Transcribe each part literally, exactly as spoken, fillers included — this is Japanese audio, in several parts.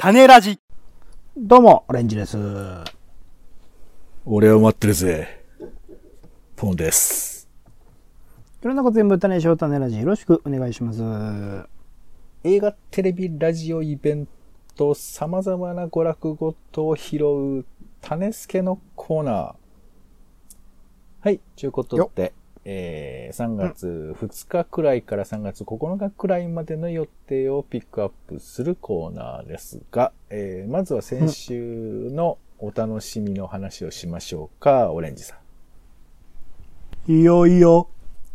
種ラジ。 どうも、オレンジです。 俺を待ってるぜ。ポンです。 いろんなこと全部種しよう種ラジ。よろしくお願いします。 映画、テレビ、ラジオ、イベント、様々な娯楽ごとを拾う種助のコーナー。はい、ということで、えー、さんがつふつかくらいからさんがつここのかくらいまでの予定をピックアップするコーナーですが、えー、まずは先週のお楽しみの話をしましょうか、オレンジさん。いよいよ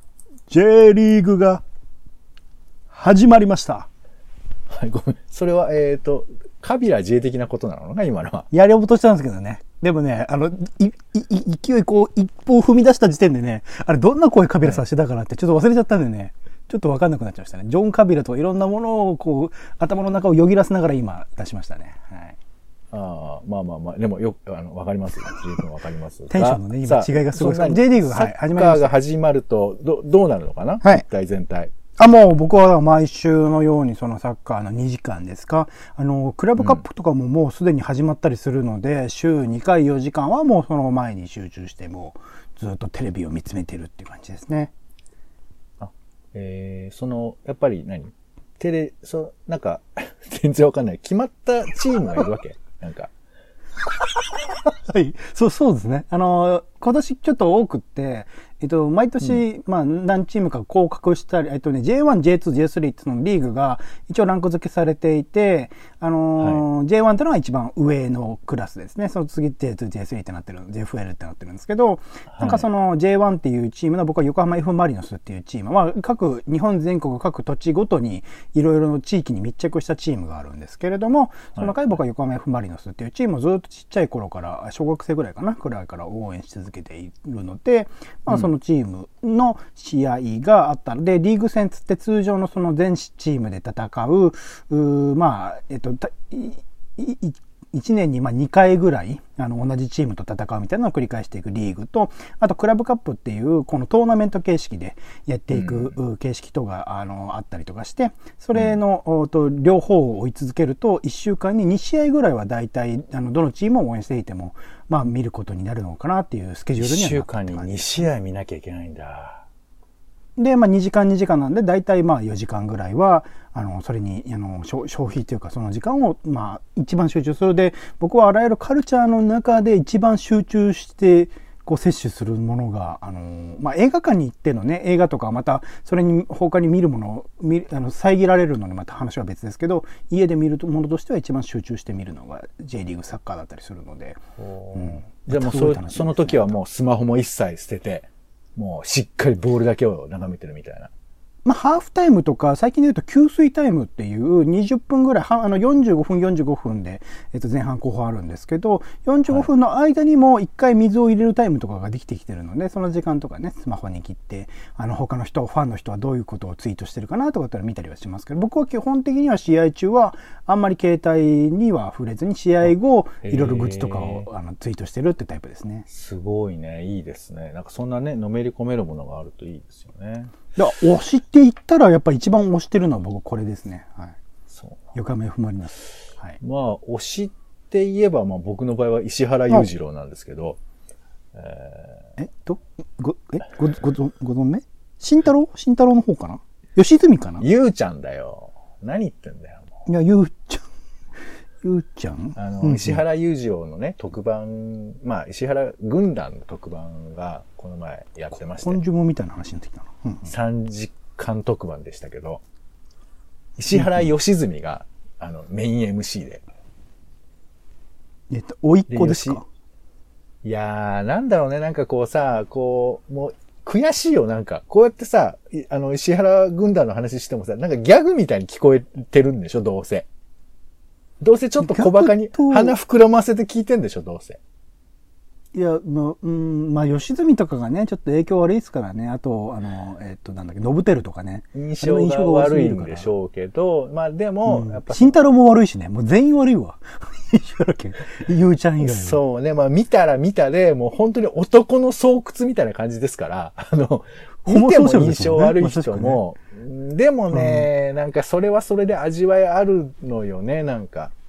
J リーグが始まりました。 はい、ごめん。それは、えっと、カビラ J 的なことなのか今のは。 やりようとしたんですけどね。でもね、あの、い、い、勢いこう、一歩踏み出した時点でね、あれどんな声カビラさせてたかなってちょっと忘れちゃったんでね、ちょっとわかんなくなっちゃいましたね。ジョン・カビラといろんなものをこう、頭の中をよぎらせながら今出しましたね。はい。 ああ、まあまあまあ、でもよく、あの、わかりますよ。十分わかります。 テンションのね、今違いがすごいです。J リーグが、はい、始まりました。サッカーが始まると、ど、どうなるのかなはい。一体全体。 あ、もう僕は毎週のようにそのサッカーのにじかんですか。あの、クラブカップとかももうすでに始まったりするので、うん、週にかいよじかんはもうその前に集中してもうずっとテレビを見つめてるっていう感じですね。 あ、えー、その、やっぱり何テレ、そう、なんか、全然わかんない。決まったチームがいるわけなんか。 はい。そう、そうですね。あの、今年ちょっと多くって、えっと、毎年、うん、まあ、何チームか降格したり、えっとね、ジェイワン、ジェイツー、ジェイスリー っていうのリーグが一応ランク付けされていて、あのーはい、ジェイワン っていうのが一番上のクラスですね。その次、ジェイツー、ジェイスリー ってなってる、ジェイエフエル ってなってるんですけど、はい、なんかその ジェイワン っていうチームの僕は横浜 F マリノスっていうチーム、まあ、各、日本全国各土地ごとにいろいろの地域に密着したチームがあるんですけれども、その中で僕は横浜 F マリノスっていうチームをずっとちっちゃい頃から、小学生ぐらいかな、くらいから応援し続けているので、まあ、そのチームの試合があったので、リーグ戦つって通常のその全チームで戦う、うまあ、えっと、いちねんにまあにかいぐらいあの同じチームと戦うみたいなのを繰り返していくリーグと、あとクラブカップっていうこのトーナメント形式でやっていく形式とがあのあったりとかして、それのと両方を追い続けるといっしゅうかんににしあいぐらいはだいたいあのどのチームを応援していてもまあ見ることになるのかなっていうスケジュールにはなってます。 いっしゅうかんににしあい見なきゃいけないんだ。 で、まあにじかんにじかんなんで、だいたいまあよじかんぐらいは、あの、それに、あの、消費というかその時間を、まあ一番集中する。で、僕はあらゆるカルチャーの中で一番集中して、こう摂取するものが、あの、まあ映画館に行ってのね、映画とかまた、それに他に見るものを、見あの、遮られるのにまた話は別ですけど、家で見るものとしては一番集中して見るのが J リーグサッカーだったりするので。 うん、じゃあもうそ、ね、その時はもうスマホも一切捨てて、もうしっかりボールだけを眺めてるみたいな。 まあ、ハーフタイムとか、最近で言うと給水タイムっていうにじゅっぷんぐらい、あのよんじゅうごふん、よんじゅうごふんで、えっと前半後半あるんですけど、よんじゅうごふんの間にも一回水を入れるタイムとかができてきてるので、その時間とかね、スマホに切って、あの他の人、ファンの人はどういうことをツイートしてるかなとかって見たりはしますけど、僕は基本的には試合中はあんまり携帯には触れずに、試合後、いろいろグッズとかをあのツイートしてるってタイプですね。 すごいね、いいですね。なんかそんなね、のめり込めるものがあるといいですよね。 いや、推しって言ったらやっぱ一番推してるのは僕これですね。はい。 そう。 横浜 F マリノス。はい。 まあ、推しって言えば、まあ僕の場合は石原裕次郎なんですけど。 えー、えっと、ご、え、ご、ご、ご、ご存命慎太郎慎太郎の方かな吉住かなゆうちゃんだよ。何言ってんだよ。もういや、ゆうちゃん。ゆうちゃんあの、うんうん、石原裕次郎のね、特番、まあ、石原軍団の特番が、この前やってまして。 根性みたいな話になってきたな。 うんうん、さんじかん特番でしたけど、石原良純が、うん、あの、メイン エムシー で。 えっと、おいっ子ですか？ いやー、なんだろうね、なんかこうさ、こう、もう、悔しいよ、なんか。こうやってさ、あの、石原軍団の話してもさ、なんかギャグみたいに聞こえてるんでしょ、どうせ。どうせちょっと小馬鹿に鼻膨らませて聞いてんでしょ、どうせ。 いや、まあ、うん、まあ、吉住とかがね、ちょっと影響悪いですからね。あと、あの、えっと、なんだっけ、ノブテルとかね。 印象が悪いんでしょうけど、まあでも、 うん、 やっぱ。 慎太郎も悪いしね。もう全員悪いわ。ゆうちゃん以外は。 そうね。まあ見たら見たで、もう本当に男の巣窟みたいな感じですから、あの、見ても印象悪い人も、でもね、うん、なんかそれはそれで味わいあるのよね、なんか。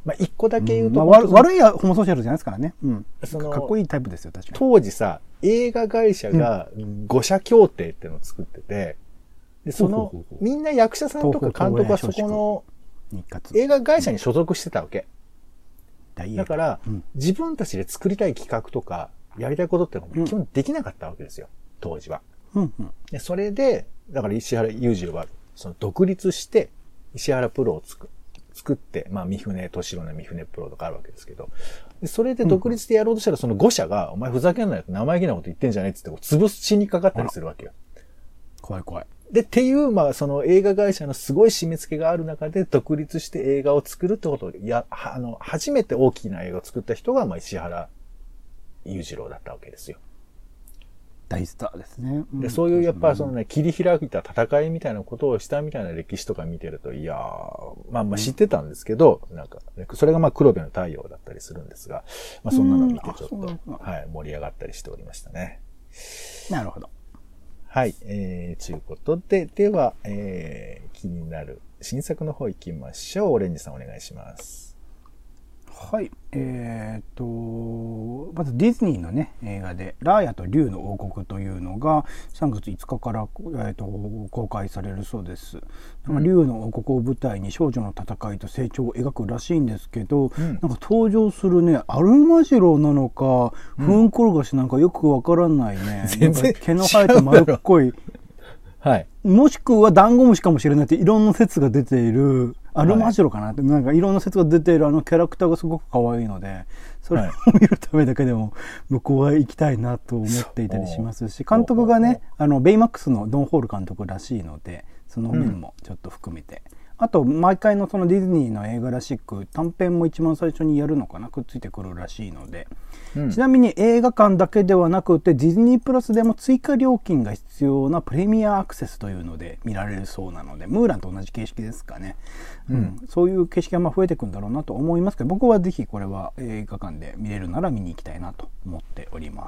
まあ、一個だけ言うと、 うんまあ、悪いホモソーシャルじゃないですからね。うん。そのかっこいいタイプですよ、確かに。 当時さ、映画会社がご社協定っていうのを作ってて、で、その、みんな役者さんとか監督はそこの映画会社に所属してたわけ。だから、うん、自分たちで作りたい企画とか、やりたいことってのも基本できなかったわけですよ、当時は。うんうん、でそれで、だから石原裕次郎は、その独立して、石原プロを作作って、まあ、三船敏郎の三船プロとかあるわけですけど、でそれで独立でやろうとしたら、そのご社が、お前ふざけんなよって生意気なこと言ってんじゃねえっつって、潰しにかかったりするわけよ。 怖い怖い。 で、っていう、まあ、その映画会社のすごい締め付けがある中で、独立して映画を作るってことを、や、あの、初めて大きな映画を作った人が、まあ、石原裕次郎だったわけですよ。 大スターですね。 うん、で、そういう、やっぱそのね、切り開いた戦いみたいなことをしたみたいな歴史とか見てると、いやー、まあまあ知ってたんですけど、うん、なんか、ね、それがまあ黒部の太陽だったりするんですが、まあそんなのを見てちょっと、はい、盛り上がったりしておりましたね。 なるほど。 はい、えー、ということで、では、えー、気になる新作の方行きましょう。オレンジさんお願いします。 はい。えー、っと、まずディズニーのね、映画で、ラーヤと竜の王国というのがさんがついつかから、えー、っと公開されるそうです。うん、竜の王国を舞台に少女の戦いと成長を描くらしいんですけど、うん、なんか登場するね、アルマジロなのか、フンコロガシなんかよくわからないね。全然毛の生えた丸っこい。 はい。 もしくはダンゴムシかもしれないっていろんな説が出ている、アルマジロかなって、はい、なんかいろんな説が出ているあのキャラクターがすごく可愛いので、それを見るためだけでも向こうは行きたいなと思っていたりしますし、監督がね、あの、ベイマックスのドン・ホール監督らしいので、その面もちょっと含めて。うん、あと、毎回のそのディズニーの映画らしく、短編も一番最初にやるのかな、くっついてくるらしいので、うん、ちなみに映画館だけではなくて、ディズニープラスでも追加料金が必要なプレミアアクセスというので見られるそうなので、ムーランと同じ形式ですかね。うんうん、そういう形式がまあ増えていくんだろうなと思いますけど、僕はぜひこれは映画館で見れるなら見に行きたいなと思っております。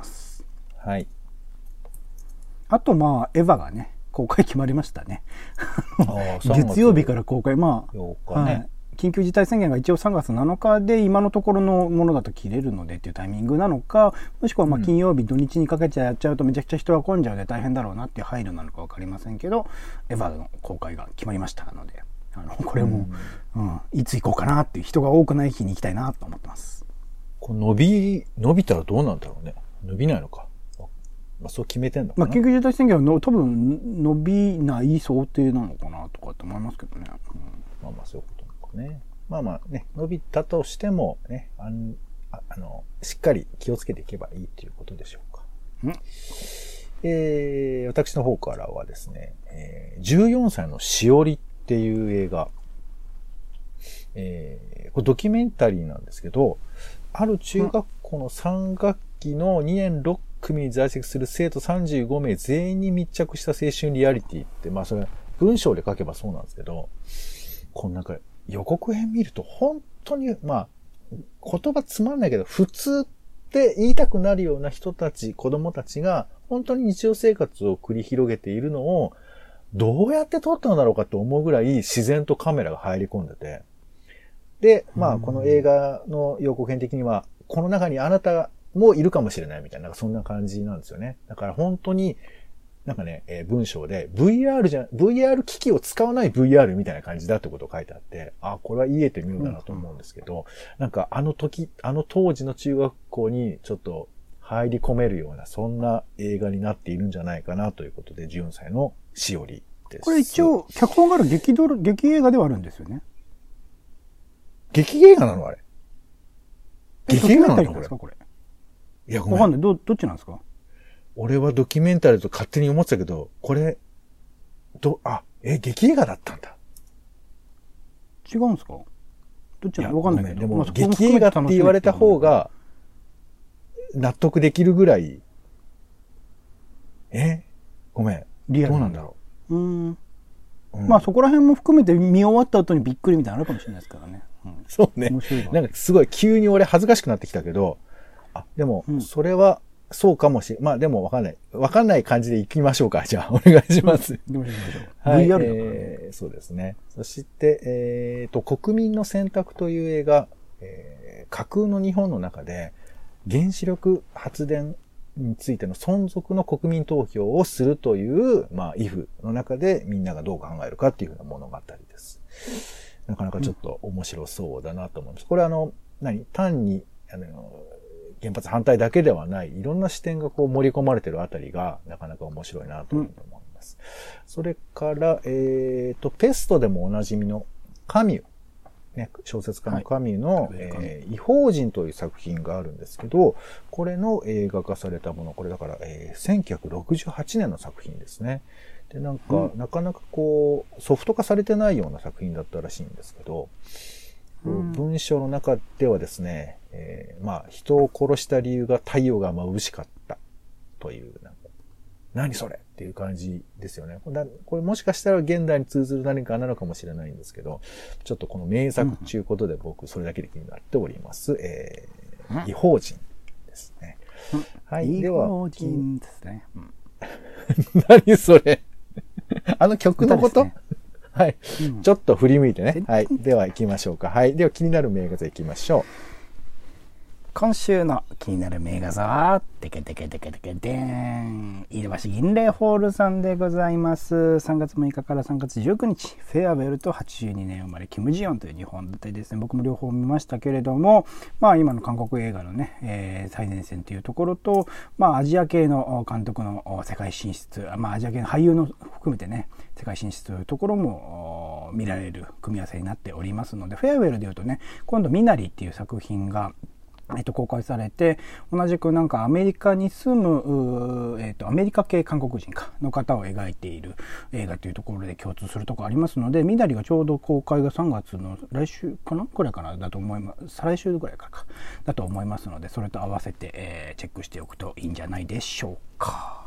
はい。 あとまあ、エヴァがね、公開決まりましたね。月曜日から公開。まあ、ね、はい、緊急事態宣言が一応さんがつなのかで今のところのものだと切れるのでっていうタイミングなのか、もしくはまあ金曜日、うん、土日にかけてやっちゃうとめちゃくちゃ人が混んじゃうで大変だろうなっていう配慮なのか分かりませんけど、エヴァの公開が決まりましたので、あのこれも、うんうん、いつ行こうかなっていう、人が多くない日に行きたいなと思ってます。 これ伸び、伸びたらどうなんだろうね。伸びないのか。まあ、そう決めてんのかな。 まあ、緊急事態宣言はの多分伸びない想定なのかなとかって思いますけどね。うん、 まあまあそういうことなのかね。まあまあね、伸びたとしてもね、あんああのしっかり気をつけていけばいいということでしょうか。うん、えー、私の方からはですね、えー、じゅうよんさいのしおりっていう映画、えー、これドキュメンタリーなんですけど、ある中学校のさんがっきのにねんろっくみに在籍する生徒さんじゅうごめい全員に密着した青春リアリティって、まあそれ文章で書けばそうなんですけど、このなんか予告編見ると本当に、まあ言葉つまんないけど普通って言いたくなるような人たち、子供たちが本当に日常生活を繰り広げているのをどうやって撮ったのだろうかと思うぐらい自然とカメラが入り込んでて、で、まあこの映画の予告編的にはこの中にあなたもいるかもしれないみたいな、そんな感じなんですよね。だから本当に、なんかね、えー、文章で ブイアール じゃ、ブイアール 機器を使わない ブイアール みたいな感じだってことを書いてあって、あ、これは言えてみようだなと思うんですけど、うんうん、なんかあの時、あの当時の中学校にちょっと入り込めるような、そんな映画になっているんじゃないかなということで、じゅうよんさいのしおりです。 これ一応、脚本がある劇ドラ、劇映画ではあるんですよね。 劇映画なのあれ。劇映画なのですかこれ。 いや、ごめん。わかんない。ど、どっちなんですか？ 俺はドキュメンタリーと勝手に思ってたけど、これ、ど、あ、え、劇映画だったんだ。 違うんですか？どっちなの？わかんないけど。 でも、まあ、劇映画って言われた方が、納得できるぐらい、えごめん。リアルどうなんだろう。うーん。うん、まあそこら辺も含めて見終わった後にびっくりみたいなのあるかもしれないですからね。うん、 そうね。なんかすごい急に俺恥ずかしくなってきたけど、あ、でも、それは、そうかもしれ、まあでもわかんない。わかんない感じで行きましょうか。じゃあ、お願いします。 うん、 はい、えー。そうですね。そして、えっと、国民の選択という映画、 えー、架空の日本の中で原子力発電についての存続の国民投票をするという、まあ、イフの中でみんながどう考えるかっていうふうな物語です。なかなかちょっと面白そうだなと思います。これあの、何単に、あの、原発反対だけではない、いろんな視点がこう盛り込まれてるあたりが、なかなか面白いなと思います。うん、それから、えっと、ペストでもおなじみのカミュ。ね、小説家のカミュの、はい、えー、異邦人という作品があるんですけど、これの映画化されたもの、これだから、えー、せんきゅうひゃくろくじゅうはちねんの作品ですね。で、なんか、うん、なかなかこう、ソフト化されてないような作品だったらしいんですけど、うん、文章の中ではですね、えー、まあ、人を殺した理由が太陽が眩しかったという、なんか何それっていう感じですよね。これもしかしたら現代に通ずる何かなのかもしれないんですけど、ちょっとこの名作ということで僕それだけで気になっております。うん、えー、異邦人ですね。 うん、はい。異邦人ですね。うん、 何それあの曲のこと、ね、はい、うん。ちょっと振り向いてね。はい。では行きましょうか。はい。では気になる名画座行きましょう。 今週の気になる名画座は、テケテケテケテケデーン、飯田橋銀霊ホールさんでございます。さんがつむいかからさんがつじゅうくにち、フェアウェルとはちじゅうにねん生まれ、キム・ジヨンというにほん立てですね。僕も両方見ましたけれども、まあ今の韓国映画のね、えー、最前線というところと、まあアジア系の監督の世界進出、まあアジア系の俳優の含めてね、世界進出というところも見られる組み合わせになっておりますので、フェアウェルでいうとね、今度ミナリっていう作品が、えっと、公開されて、同じくなんかアメリカに住む、えっと、アメリカ系韓国人かの方を描いている映画というところで共通するところありますので、ミナリがちょうど公開がさんがつの来週かなくらいかなだと思います。再来週ぐらいからかだと思いますので、それと合わせて、えー、チェックしておくといいんじゃないでしょうか。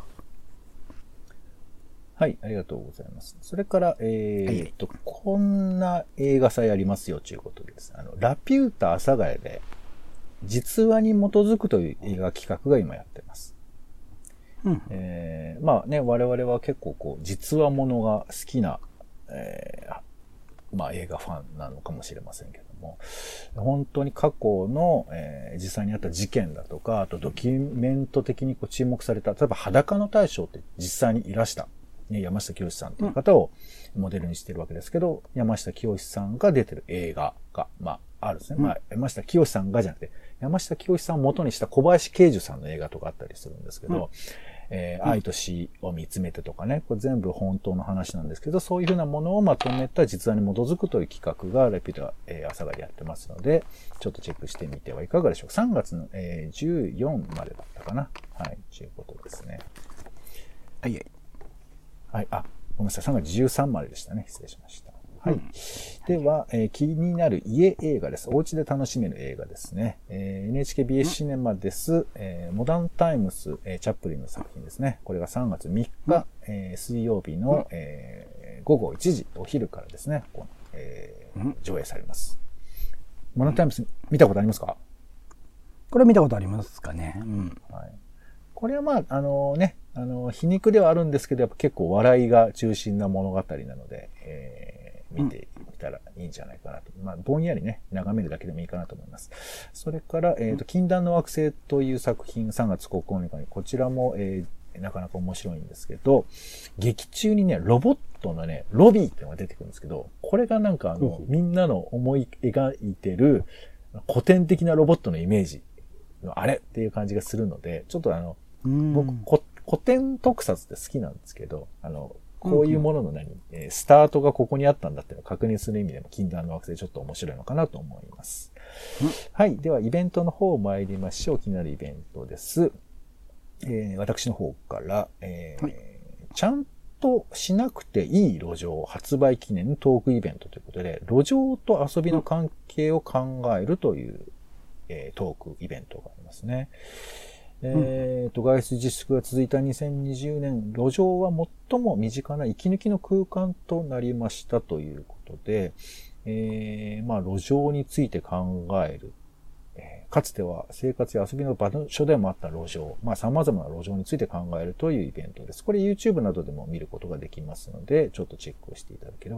はい、ありがとうございます。それから、えー、っと、はい、こんな映画祭ありますよということです。あの、ラピュータ阿佐ヶ谷で、実話に基づくという映画企画が今やってます。うんえー、まあね、我々は結構こう、実話ものが好きな、えー、まあ映画ファンなのかもしれませんけども、本当に過去の、えー、実際にあった事件だとか、あとドキュメント的にこう注目された、例えば裸の大将って実際にいらした、ね、山下清さんという方をモデルにしているわけですけど、うん、山下清さんが出てる映画が、まあ、あるんですね。うん、まあ、山下清さんがじゃなくて、山下清さんを元にした小林慶樹さんの映画とかあったりするんですけど、うんえー、愛と死を見つめてとかね、これ全部本当の話なんですけど、そういうふうなものをまとめた実話に基づくという企画がレピュタ、えー、阿佐ヶ谷でやってますので、ちょっとチェックしてみてはいかがでしょうか。さんがつの、えー、じゅうよっかまでだったかな。はい、ということですね。 はいはい。 はい、あ、ごめんなさい。さんがつじゅうさんにちまででしたね。失礼しました。はい。うん、では、えー、気になる家映画です。お家で楽しめる映画ですね。えー、エヌエイチケービーエス シネマです。えー、モダンタイムス、えー、チャップリンの作品ですね。これがさんがつみっか、うんえー、水曜日の、えー、ごごいちじ、お昼からですね、このえー、上映されます。モダンタイムス見たことありますか？ これ見たことありますかね。うん。 はい。これはまあ、あのね、あの、皮肉ではあるんですけど、やっぱ結構笑いが中心な物語なので、えー見てみたらいいんじゃないかなと。まあ、ぼんやりね、眺めるだけでもいいかなと思います。それから、えっと、禁断の惑星という作品、さんがつここのかに、こちらも、えー、なかなか面白いんですけど、劇中にね、ロボットのね、ロビーっていうのが出てくるんですけど、これがなんかあの、みんなの思い描いてる古典的なロボットのイメージのあれっていう感じがするので、ちょっとあの、僕、古典特撮って好きなんですけど、あの、こういうものの何、うんうん、スタートがここにあったんだっていうのを確認する意味でも禁断の惑星ちょっと面白いのかなと思います。うん、はい。では、イベントの方参りましょう。気になるイベントです。えー、私の方から、えーはい、ちゃんとしなくていい路上発売記念トークイベントということで、路上と遊びの関係を考えるという、えー、トークイベントがありますね。えっと、外出自粛が続いたにせんにじゅうねん、路上は最も身近な息抜きの空間となりましたということで、えー、まあ、路上について考える。えー、かつては生活や遊びの場所でもあった路上、まあ、様々な路上について考えるというイベントです。これ YouTube などでも見ることができますので、ちょっとチェックをしていただければと思います。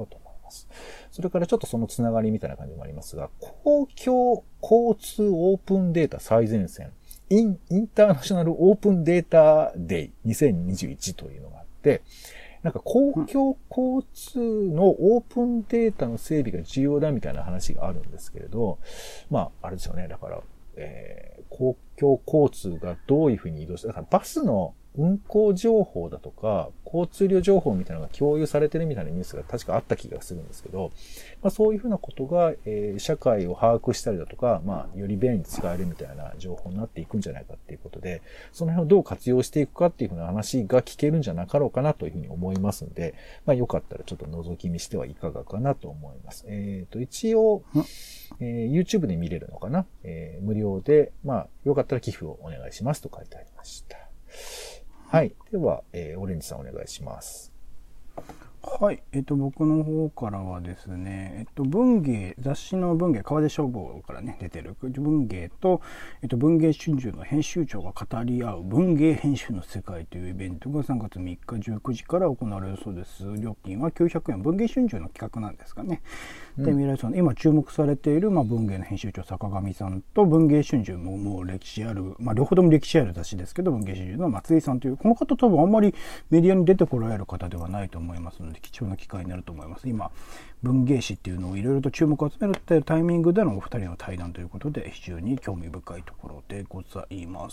ます。それからちょっとそのつながりみたいな感じもありますが、公共交通オープンデータ最前線、イン、インターナショナルオープンデータデイにせんにじゅういちというのがあって、なんか公共交通のオープンデータの整備が重要だみたいな話があるんですけれど、まあ、あれですよね。だから、えー、公共交通がどういうふうに移動して、だからバスの運行情報だとか、交通量情報みたいなのが共有されてるみたいなニュースが確かあった気がするんですけど、まあそういうふうなことが、えー、社会を把握したりだとか、まあより便利に使えるみたいな情報になっていくんじゃないかっていうことで、その辺をどう活用していくかっていうふうな話が聞けるんじゃなかろうかなというふうに思いますので、まあよかったらちょっと覗き見してはいかがかなと思います。えっと、一応、えー、YouTube で見れるのかな、えー、無料で、まあよかったら寄付をお願いしますと書いてありました。はい。では、えー、オレンジさんお願いします。 はい。えっと、僕の方からはですね、えっと、文芸、雑誌の文芸、川出書房からね、出てる文芸と、えっと、文芸春秋の編集長が語り合う文芸編集の世界というイベントがさんがつみっかじゅうくじから行われるそうです。料金はきゅうひゃくえん。文芸春秋の企画なんですかね。で、未来さん、今注目されている、まあ、文芸の編集長、坂上さんと、文芸春秋ももう歴史ある、まあ、両方とも歴史ある雑誌ですけど、文芸春秋の松井さんという、この方多分あんまりメディアに出てこられる方ではないと思いますので、貴重な機会になると思います。今、文芸誌っていうのをいろいろと注目を集めるっていうタイミングでのお二人の対談ということで、非常に興味深いところでございます。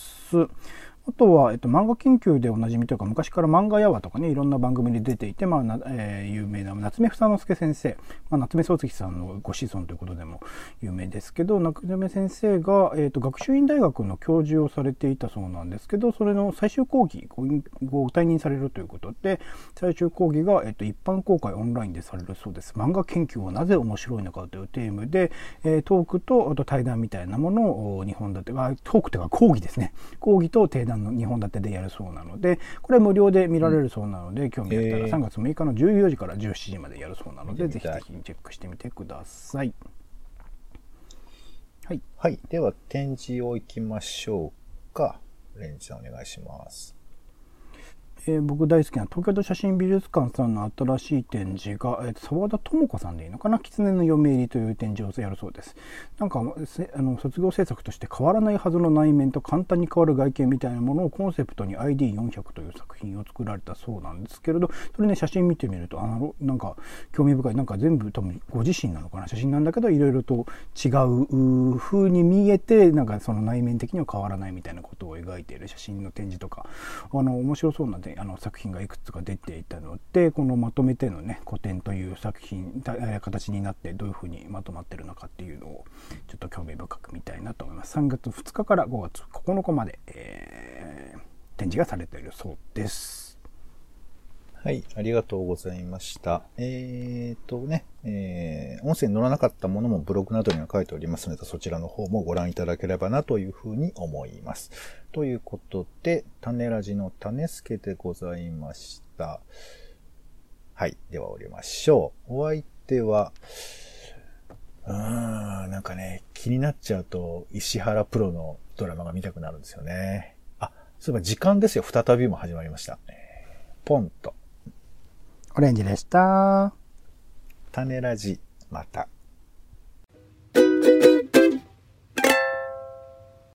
あとは、えっと、漫画研究でおなじみというか、昔から漫画やわとかね、いろんな番組に出ていて、まあなえー、有名な夏目房之助先生、まあ、夏目漱石さんのご子孫ということでも有名ですけど、夏目先生が、えー、と学習院大学の教授をされていたそうなんですけど、それの最終講義、ご, ご退任されるということで、最終講義が、えー、と一般公開オンラインでされるそうです。漫画研究はなぜ面白いのかというテーマで、えー、トークとあと対談みたいなものをにほん立て、あトークというか講義ですね。講義と定談のにほん立てでやるそうなので、これは無料で見られるそうなので、うん、興味あったらさんがつむいかのじゅうよじからじゅうしちじまでやるそうなので、ぜひぜひチェックしてみてください。はい。 はい。では展示を行きましょうか。レンジさんお願いします。 えー、僕大好きな東京都写真美術館さんの新しい展示が、えー、沢田智子さんでいいのかな、狐の嫁入りという展示をやるそうです。なんかあの卒業制作として変わらないはずの内面と簡単に変わる外見みたいなものをコンセプトに アイディーよんひゃく という作品を作られたそうなんですけれど、それね写真見てみるとあのなんか興味深い、なんか全部多分ご自身なのかな写真なんだけど、いろいろと違う風に見えて、なんかその内面的には変わらないみたいなことを描いている写真の展示とか、あの面白そうなんであの作品がいくつか出ていたので、このまとめてのね古典という作品形になってどういうふうにまとまってるのかっていうのをちょっと興味深く見たいなと思います。さんがつふつかからごがつここのかまで、えー、展示がされているそうです。 はい、ありがとうございました。えーとね、えー、音声に載らなかったものもブログなどには書いておりますので、そちらの方もご覧いただければなというふうに思います。ということで、種ラジの種助でございました。はい、では降りましょう。お相手は、うーん、なんかね、気になっちゃうと、石原プロのドラマが見たくなるんですよね。あ、そういえば時間ですよ。再びも始まりました。ポンと。 オレンジでした。 種ラジ、また。